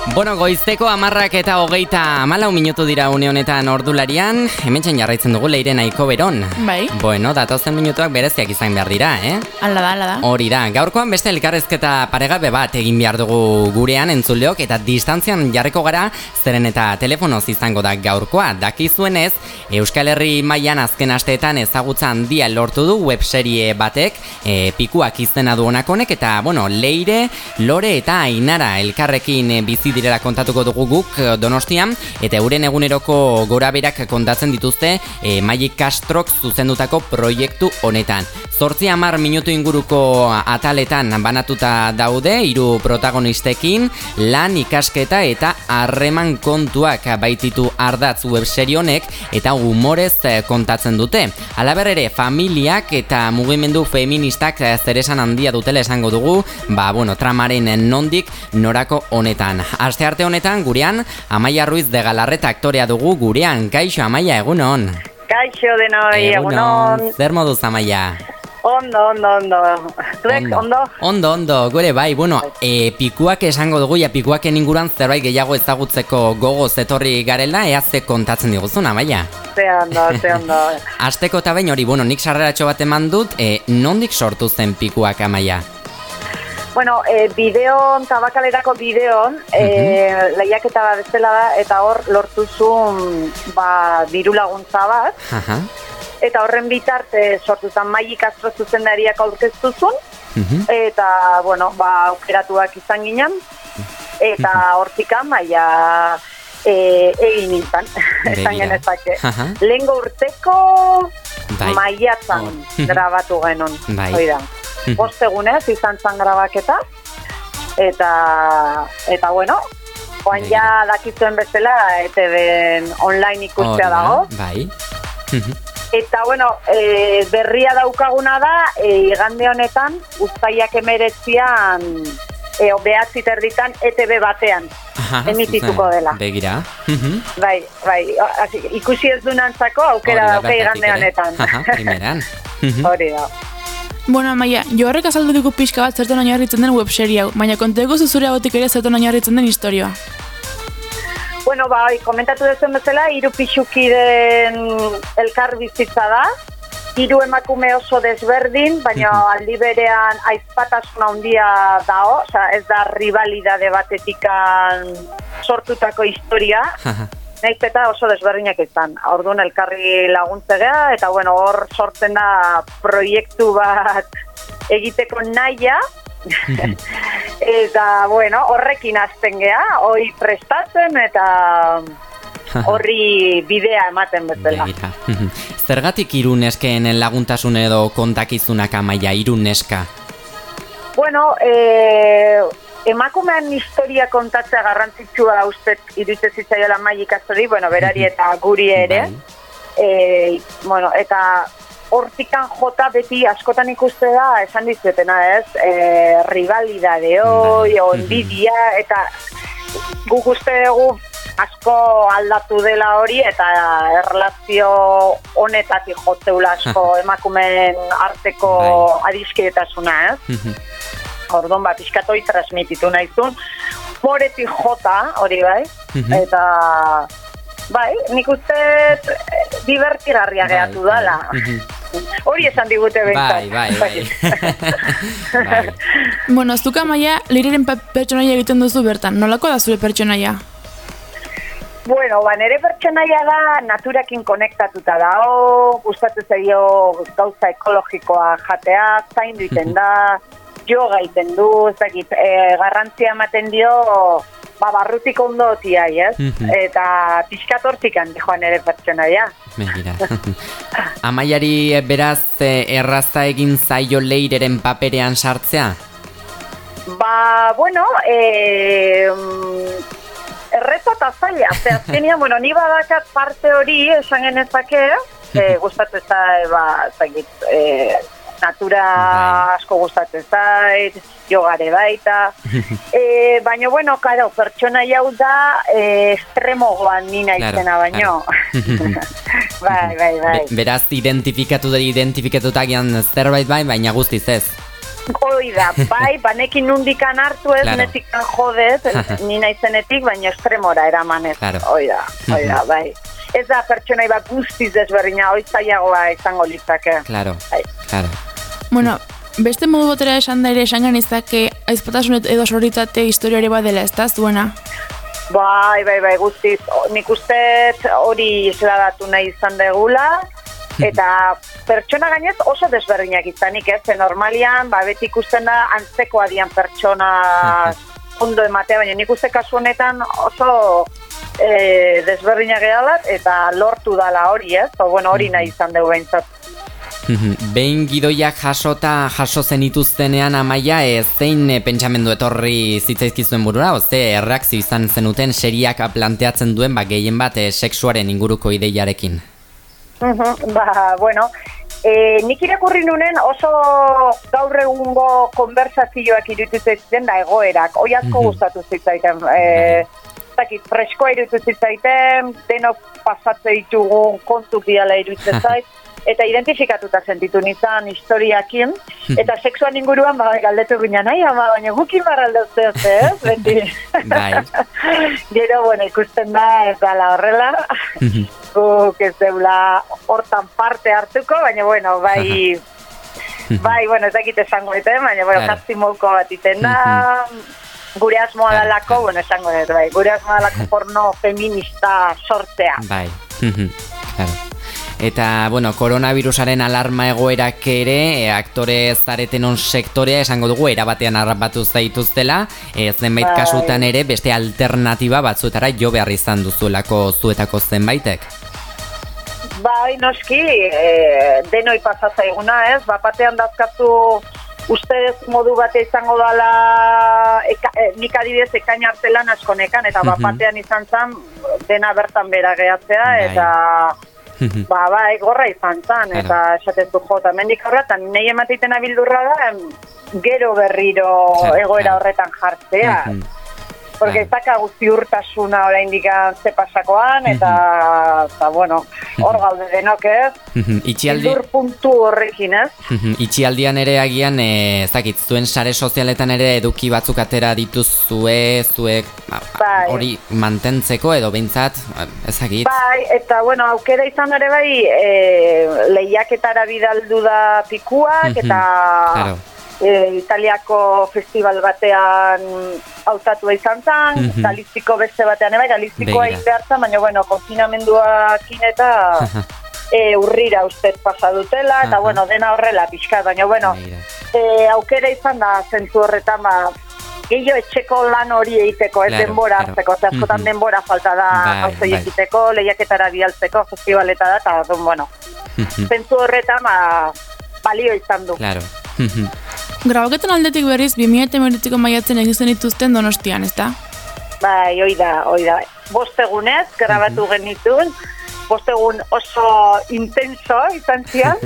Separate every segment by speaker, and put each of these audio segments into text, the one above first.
Speaker 1: Bueno, goizteko 10:24 minutu dira une honetan ordularian, hementsen jarraitzen dugu Leire nahiko beron.
Speaker 2: Bai.
Speaker 1: Bueno, datozen minutuak bereziak izan behar dira,
Speaker 2: Hala da.
Speaker 1: Hori da, gaurkoan beste elkarrezketa paregabe bat egin behar dugu gurean entzuleok eta distantzian jarriko gara, zeren eta telefonoz izango da gaurkoa. Dakizuenez, Euskal Herri mailan azken asteetan ezagutza handia lortu du webserie batek, Pikuak izena du honek eta, bueno, Leire, Lore eta Ainara elkarrekin bizi direla kontatuko dugu guk Donostian, eta euren eguneroko goraberak kontatzen dituzte Maili Castrok zuzendutako proiektu honetan. 8-10 minutu inguruko ataletan banatuta daude, 3 protagonistekin, lan, ikasketa eta harreman kontuak baititu ardatz webserie honek eta humorez kontatzen dute. Halaber ere, familiak eta mugimendu feministak zeresan handia dutela esango dugu, tramaren nondik norako honetan. Astearte honetan gurean Amaia Ruiz de Galarreta aktorea dugu gurean. Kaixo Amaia, egunon.
Speaker 3: Kaixo denoi, egunon.
Speaker 1: Zer moduz Amaia?
Speaker 3: Ondo. Zuek, ondo?
Speaker 1: Ondo, gure bai, Pikuak esango dugu, Pikuaken inguruan zerbait gehiago ezagutzeko gogoz etorri garela, ea ze kontatzen diguzun, Amaia?
Speaker 3: Ze ondo.
Speaker 1: Asteko eta behin hori, nik sarreratxo bat eman dut, nondik sortu zen Pikuak, Amaia?
Speaker 3: Bueno, bideon, tabakalerako bideon, lehiaketa bat bestela da, eta hor lortuzun diru laguntza bat, eta horren bitarte sortuzan Maili Castro zuzendariak aurkeztuzun, eta, aukeratuak izan ginen, eta hortikan Maia egin nintzen, esan genezake. Lehengo urteko maiatzan grabatu genuen, oida. 5 egunez izan zan grabaketa, eta joan ja dakizuen bezala, ETV online ikustea dago. Eta, berria daukaguna da, igande honetan, uztailak 19an, 9:30 ETV batean, emitituko dela.
Speaker 1: Begira.
Speaker 3: Bai, ikusi ez dunantzako aukera dauke igande honetan.
Speaker 1: Primeran.
Speaker 3: Hori da.
Speaker 2: Bueno, Amaia, jo horrek azaldu dugu pixka bat zertan oinarritzen den webserie hau, baina konteko zuzure agotik ere zertan oinarritzen den historioa.
Speaker 3: Bueno, komentatu duzuen bezala, 3 pixukiden elkar bizitza da, 3 emakume oso desberdin, baina aldi berean aizpatasuna handia dao, ez da rivalidade batetikan sortutako historia, nahiz eta oso desberdinak izan. Orduan elkarri laguntzea eta hor sortzen da proiektu bat egiteko nahia. Eta horrekin hasten gea, hori prestatzen eta horri bidea ematen bezala.
Speaker 1: Zergatik 3 nesken laguntasun edo kontakizunak, Amaia, 3 neska?
Speaker 3: Emakumean historia kontatzea garrantzitsua da ustez iruditzen zitzaiola Maili Castrori, berari eta guri ere. Eta hortikan jota beti askotan ikuste da, esan dizuetena ez, rivalidade hoi, onbidia, eta guk uste dugu asko aldatu dela hori, eta erlazio honetatik jotzeula asko emakumeen arteko adiskidetasuna ez. Orduan pixkatoi transmititu nahizun, moretik jota, hori bai, eta nik uste divertigarria gehatu dala. Hori esan digute behintzat.
Speaker 2: Bai. Bueno, zuka Amaia, Leireren pertsonaia egiten duzu bertan, nolako da zure pertsonaia?
Speaker 3: Nire pertsonaia da naturakin konektatuta dago, gustatzen zaio gauza ekologikoa jatea, zaindu iten da, yoga egiten du, garrantzia ematen dio, barrutik ondo otiai, ez? Eta pixkat hortikan joan ere pertsonaia.
Speaker 1: Begira. Amaiari beraz errazta egin zaio Leireren paperean sartzea?
Speaker 3: Erreza eta zaila, azkenean, ni badakat parte hori esan genezake, gustatzen zait, natura asko gustatzen zait, jogare baita, baina, pertsona jau da estremogoan nina izena baino. Bai.
Speaker 1: Beraz, identifikatuta gian zerbait baina guztiz ez?
Speaker 3: Hoi da, bai, banekin nundikan hartu ez, claro. Netikan jodez, ni naizenetik, baina estremora eramanez.
Speaker 1: Claro.
Speaker 3: Hoi da, bai. Ez da pertsonai bat guztiz desberdina, hoi zailagoa izango litzake.
Speaker 1: Claro, claro.
Speaker 2: Bueno, beste modu botera esan da ere esan ganizake aizpatasunet edo sororitate historiari bat dela, ez da zuena?
Speaker 3: Bai, guztiz. Nik uste hori isladatu nahi izan degula, eta pertsona gainez oso desberdinak izanik, ez? Normalian, beti ikusten da antzeko adian pertsona ondo ematea, baina nik uste kasu honetan oso desberdinak edalat, eta lortu dala hori, ez? Hori nahi izan dugu behintzat.
Speaker 1: Behin gidoiak jaso zenituztenean, Amaia, zein pentsamendu etorri zitzaizkizuen burura, ze erreakzio izan zenuten seriak planteatzen duen gehien bat sexuaren inguruko ideiarekin?
Speaker 3: Nik irakurri nunen oso gaur egungo konversazioak iruditzen da egoerak, hoi asko gustatu zitzaiten. Freskoa iruditzen zitzaiten, denok pasatze ditugun kontuk diala iruditzen zait, eta identifikatuta sentitu nizan historiakin, eta sexuan inguruan galdetu ginen, baina gukin barraldezte, ez? Beti. Gero, ikusten da, ez dala horrela, guk ez deula hortan parte hartuko, baina, bai, ez dakit esango eten, baina, kastimolko bat iten da, gure asmoa dalako, esango dut, bai, gure asmoa dalako porno feminista sortzea.
Speaker 1: Bai, claro. Eta, koronavirusaren alarma egoerak ere, aktore zaretenon sektorea esango dugu, erabatean harrapatu zaituztela, zenbait kasutan ere, beste alternatiba batzuetara jo behar izan duzuelako zuetako zenbaitek.
Speaker 3: Bai, noski, denoi pasatzaiguna, ez? Batean dazkatu ustez modu bate izango dala, nik adibidez ekain artelan askonekan, eta batean izan zen, dena bertan bera gehatzea, eta... gorra izan zan, eta esatez du jota, mendik horretan, nahi emateiten abildurra da, gero berriro egoera horretan jartzea. Porque ez daka guzti urtasuna oraindik ze pasakoan, eta hor gaude denok, ez? Bildur puntu horrekin, ez?
Speaker 1: Itxialdian ere agian, zuen sare sozialetan ere eduki batzuk atera dituzue, zuek hori mantentzeko edo behintzat, ezagit?
Speaker 3: Bai, eta aukera izan ere bai, lehiaketara bidaldu da pikuak, eta... Italiako festival batean hautatua izan zen, Galiztiko beste batean, Galiztikoa izbehartzen, baina, konfinamenduakin eta urrira ustez pasa dutela, eta dena horrela pixka, baina, aukera izan da zentzu horretan, gehiago etxeko lan hori egiteko, ez denbora hartzeko, askotan denbora falta da gauzoi egiteko, lehiaketara bialtzeko, festivaleta da, eta, zentzu horretan, balio izan du.
Speaker 2: Grabaketan aldetik berriz, 2008ko maiatzen egizten dituzten Donostian, ez da?
Speaker 3: Bai, hoi da. 5 egunez, grabatu genitun. 5 egun oso intenso izan zian.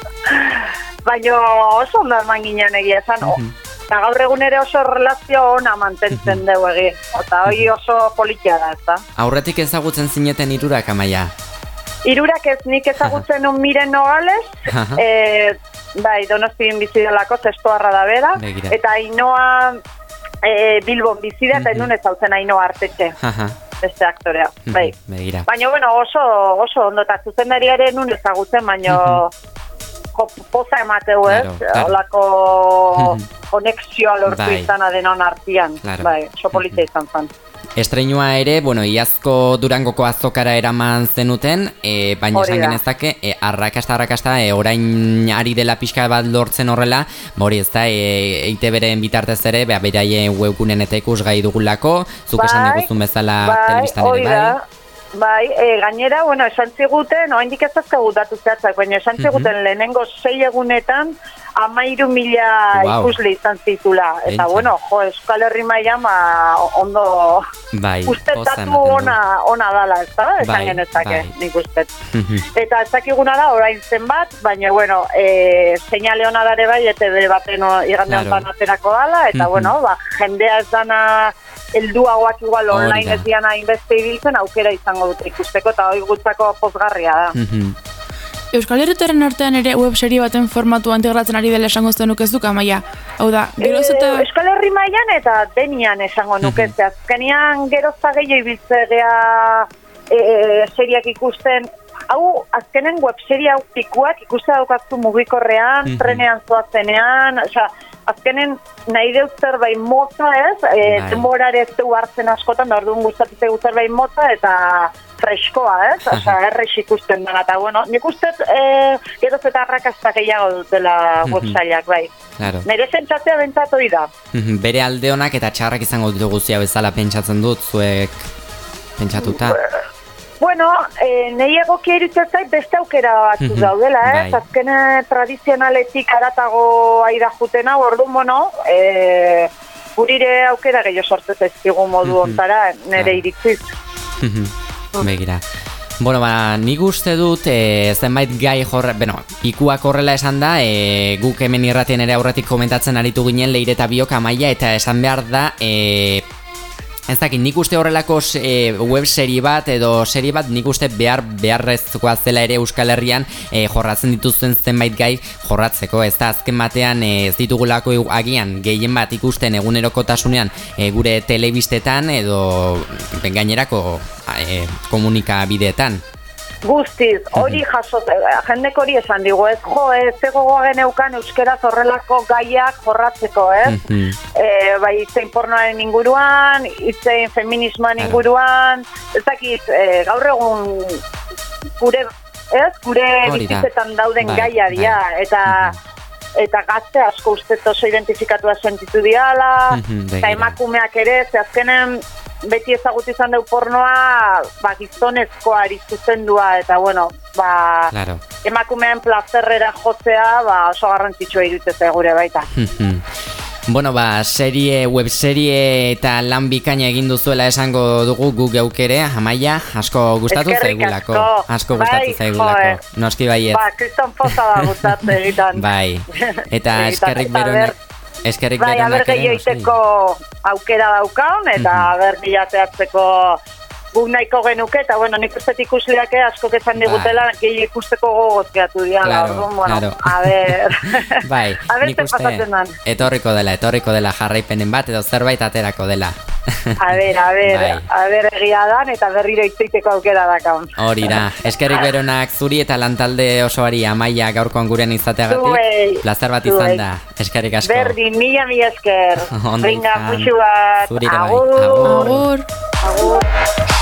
Speaker 3: Baina oso ondo eman ginen egia esan. Eta gaur egun ere oso relazio ona mantentzen dugu egi. Eta hoi oso politia da, ez da?
Speaker 1: Aurretik ezagutzen zineten hirurak, Amaia?
Speaker 3: Hirurak ez nik ezagutzen un Miren Nogales, bai, Donostin bizi delako, testoarra da bera, eta Ainoa Bilbon bizi da, eta nun ezautzen Ainoa Artetxe, beste aktorea, bai. Baina, oso ondo, eta zuzendariaren nun ezagutzen, baina poza emateu ez, holako konexioa lortu izan adenon artian, bai, sopolita izan zen.
Speaker 1: Estreinua ere, iazko Durangoko azokara eraman zenuten, baina esan genezake, arrakasta, orain ari dela pixka bat lortzen horrela, hori ez da, EITB-ren bitartez ere, beraien webgunen eta ikusgai dugulako, zuk esan diguzun bezala telebistan ere, bai?
Speaker 3: Bai, gainera, esan ziguten, oaindik ez azkagut datu zehatzak, baina esan ziguten lehenengo 6 egunetan 13.000 ikusle izan zitula. Eta, Euskal Herri mailan ondo uste datu ona dala, ez da? Esan genezake, nik uste. Eta ez dakiguna da, orain zenbat, baina, seinale ona dare bai, ETB baten igandean banaterako dala, eta, jendea ez dana helduagoak igual online ez diana inbeste ibiltzen, aukera izango dute ikusteko, eta hori gutzako pozgarria da.
Speaker 2: Euskal Herritarren artean ere webserie baten formatua integratzen ari dela esango zenuke zuk, Amaia. Hau da, geroz eta...
Speaker 3: Euskal Herri mailan eta denian esango nuke. Azkenean gerozta gehiago ibiltzea seriak ikusten. Hau, azkenen webseria pikuak ikuste daukaztu mugikorrean, trenean zoazenean, azkenen nahi deut zerbait motza demorare ez du hartzen askotan, da orduan gustatute zerbait motza eta freskoa, errex ikusten dena, eta bueno, nik uste geroz eta arrakasta gehiago dutela websaileak, bai.
Speaker 1: Claro.
Speaker 3: Nire zentzatzea bentsatu da.
Speaker 1: Bere alde honak eta txarrak izango ditu guztia bezala pentsatzen dut, zuek pentsatuta?
Speaker 3: Bueno, nahi egokia irutzen zait beste aukera batzu daudela, azken tradizionaletik aratago aida juten hau, orduan, bueno, gurire aukera gehiago sortez ezkigu modu ontara, nire iritziz.
Speaker 1: Begira. Bueno, nik uste dut zenbait gai ikuak horrela esan da, guk hemen irratien ere aurretik komentatzen aritu ginen Leire eta Biok, Amaia, eta esan behar da, ez dakit, nik uste horrelako web serie bat edo serie bat nik uste beharrezkoa zela ere Euskal Herrian jorratzen dituzten zenbait gai jorratzeko, ez da azken batean ez ditugulako agian gehien bat ikusten egunerokotasunean gure telebistetan edo gainerako komunikabideetan.
Speaker 3: Guztiz, hori jaso, jendek hori esan digu, ez gogoa geneukan euskeraz horrelako gaiak jorratzeko, bai itzein pornoaren inguruan, itzein feminismoan inguruan, ez dakit, gaur egun gure bizitzetan dauden gaia dira, eta gazte asko uste oso identifikatua sentitu diala, eta emakumeak ere, ze azkenen beti ezagut izan deu pornoa gizonezkoa zuzendua eta bueno, emakumeen plazerrera jotzea oso garrantzitsua iruditzen gure baita.
Speaker 1: Bueno, webserie eta lan bikaina egin duzuela esango dugu guk geuk ere, Amaia, asko gustatu zaigulako. Asko gustatu zaigulako. Noski baiet.
Speaker 3: Kriston poza da gustatzen egiten.
Speaker 1: Bai, eta eskerrik beronak. Eskerrik
Speaker 3: bai, aber gehioiteko aukera daukaun, eta aber bilateatzeko guk nahiko genuke, eta bueno, nik uste ikusleak asko kezan digutela, gehi ikusteko gogozkeatu dira.
Speaker 1: Claro. Bai, nik uste etorriko dela jarraipenen bat, edo zerbait aterako dela.
Speaker 3: A ber, egia dan, eta berriro itzeiteko aukera dakaun.
Speaker 1: Hori da, eskerrik beronak zuri eta lantalde osoari, Amaia, gaurkoan gurean izateagatik. Plazer bat izan da, eskerrik asko.
Speaker 3: Berdin, mila esker.
Speaker 1: Venga,
Speaker 3: muxu bat.
Speaker 1: Zurire bai. Agur.
Speaker 3: Agur.